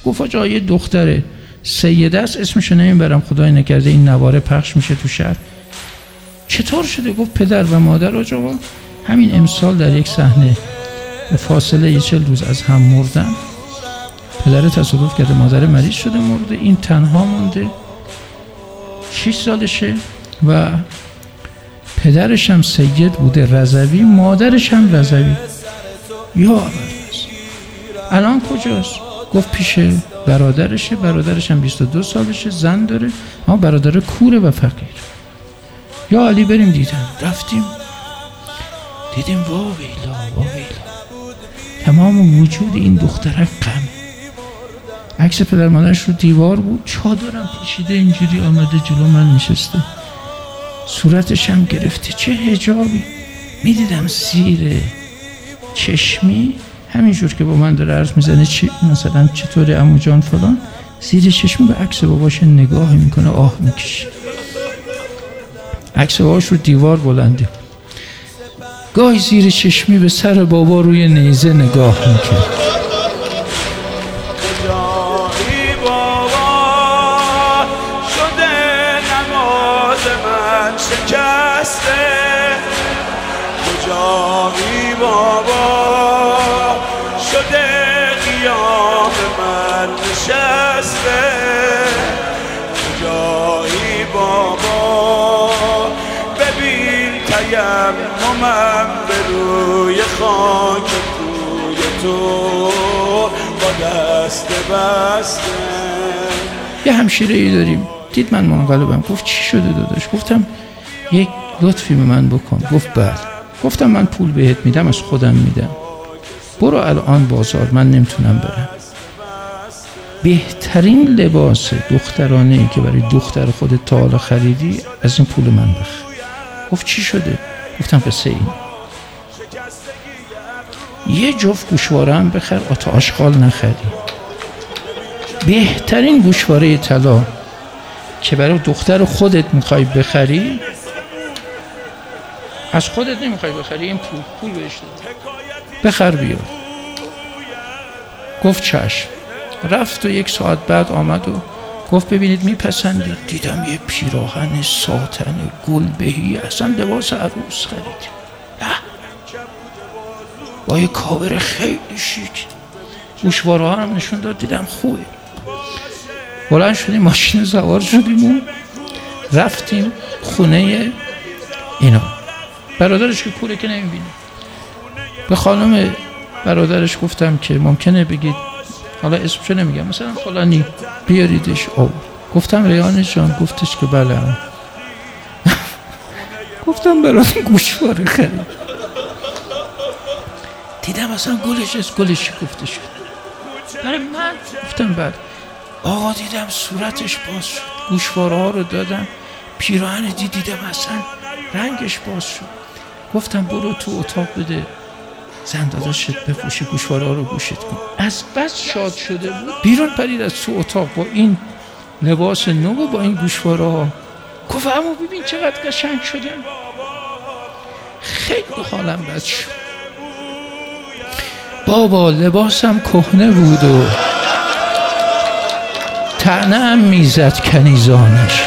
گفت آقا یه دختره سیده است، اسمشو نمیبرم خدای نکرده این نواره پخش میشه تو شهر. چطور شده؟ گفت پدر و مادر آقا همین امسال در یک صحنه به فاصله 40 روز از هم مردن. پدر تصادف کرده، مادر مریض شده مرده، این تنها مونده، 6 سالشه و پدرش هم سید بوده رضوی، مادرش هم رضوی. یا الان کجاست؟ گفت پیش برادرشه، برادرش هم 22 سالشه، زن داره، اما برادر کوره و فقیر. یا علی بریم دیدن. رفتیم دیدیم وا ویلا تمام وجود این دخترک غم. عکس پدر مادرش رو دیوار بود، چادرم پوشیده اینجوری آمده جلو من نشسته، صورتش هم گرفته، چه حجابی. میدیدم زیر چشمی همینجور که با من داره عرض میزنه مثلا چطوره عمو جان فلان، زیر چشمی به عکس باباش نگاه میکنه، آه میکشه. عکس باباش رو دیوار بلنده، گاهی زیر چشمی به سر بابا روی نیزه نگاه میکنه. کجایی بابا شده قیام من نشسته، کجایی بابا ببین تیممم به روی خاک کوی تو با دست بسته. یه همشیره ای داریم دید من منقلبم، گفت چی شده داداش؟ گفتم یک لطفی به من بکن. گفت بله. گفتم من پول بهت میدم، از خودم میدم، برو الان بازار، من نمیتونم برم. بهترین لباس دخترانه ای که برای دختر خودت تا حالا خریدی از این پول من بخر. گفت چی شده؟ گفتم قصه این. یه جفت گوشواره هم بخر، آتا آشغال نخری. بهترین گوشواره طلا که برای دختر خودت میخوای بخری، از خودت نمیخوای بخری، این پول بهش داد، بخر بیار. گفت چشم. رفت و 1 ساعت بعد آمد و گفت ببینید میپسندید؟ دیدم یه پیراهن ساتن گلبهی، اصلا لباس عروس خریدیم، با یه کاور خیلی شیک، گوشواره ها هم نشون داد، دیدم خوبه. بلند شدیم ماشین سوار شدیم و رفتیم خونه اینا. برادرش که کوره که نمیبینه. به خانم برادرش گفتم که ممکنه بگید، حالا اسمشو نمیگم، مثلا فلانی بیاریدش آورد. گفتم ریان جان؟ گفتش که بله. گفتم برات گوشواره خرید. دیدم اصلا گلش گفته شد برای من. گفتم بله. آقا دیدم صورتش باز شد، گوشواره ها رو دادم، پیراهن دیدم اصلا رنگش باز شد. گفتم برو تو اتاق بده زن داداشت بپوشه گوشواره ها رو گوشت کن. از بس شاد شده بود بیرون پرید از تو اتاق با این لباس نو و با این گوشواره ها. گفت اما ببین چقدر قشنگ شدم. خیلی حالم بد شد. بابا لباسم کهنه بود و طعنه هم میزد کنیزانش،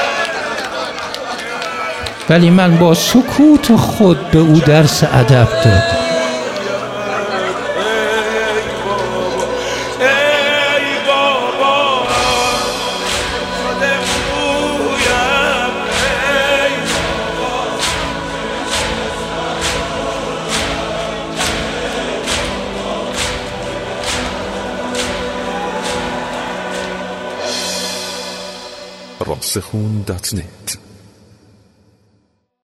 ولی من با سکوت خود به او درس ادب دادم. راسخون.net